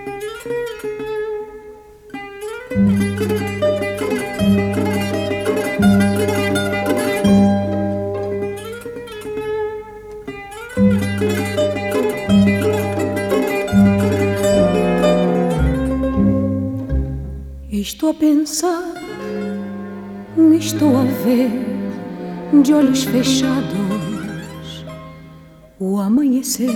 Estou a pensar, estou a ver de olhos fechados o amanhecer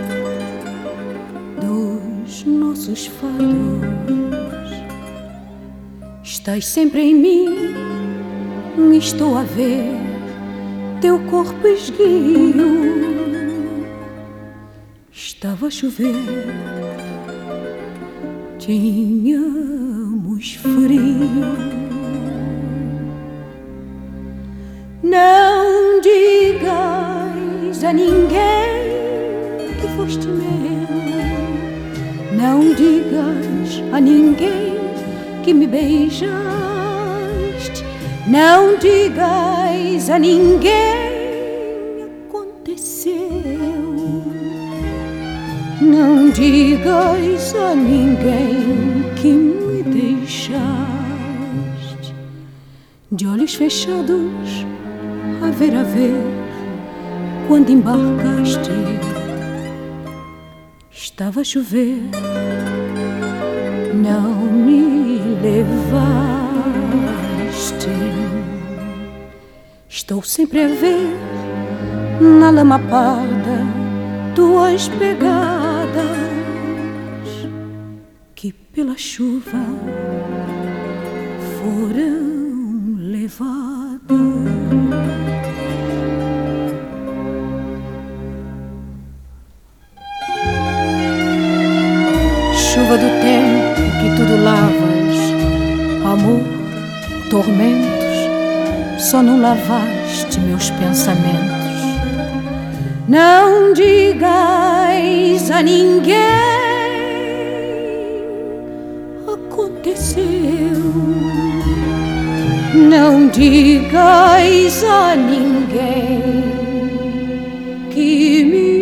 dos nossos fados. Estás sempre em mim, estou a ver teu corpo esguio. Estava a chover, tínhamos frio. Não digas a ninguém que foste meu. Não digas a ninguém que me beijaste. Não digas a ninguém, aconteceu. Não digas a ninguém que me deixaste. De olhos fechados, a ver, quando embarcaste. Estava a chover, não me levaste. Estou sempre a ver na lama parda tuas pegadas que pela chuva foram levadas. Chuva do tempo que tudo lavas, amor, tormentos, só não lavaste meus pensamentos. Não digas a ninguém, aconteceu. Não digas a ninguém que me